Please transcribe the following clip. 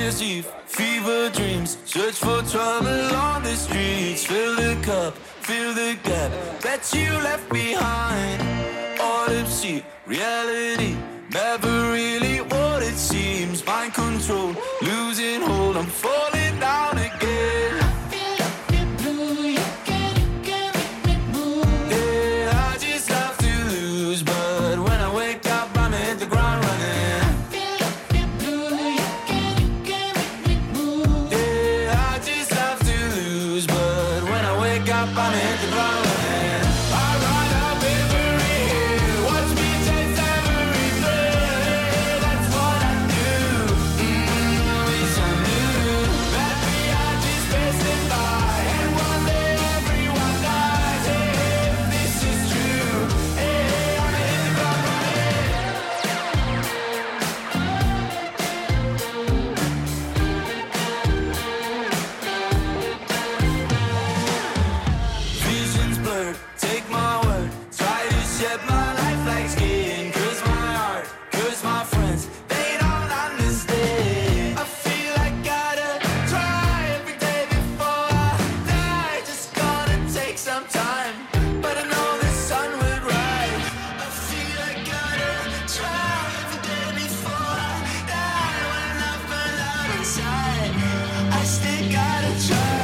Year's Eve, fever dreams, search for trouble on the streets. Fill the cup, fill the gap that you left behind. Autopsy, reality, never really what it seems. Mind control, losing hold, I'm falling down again. I still gotta try.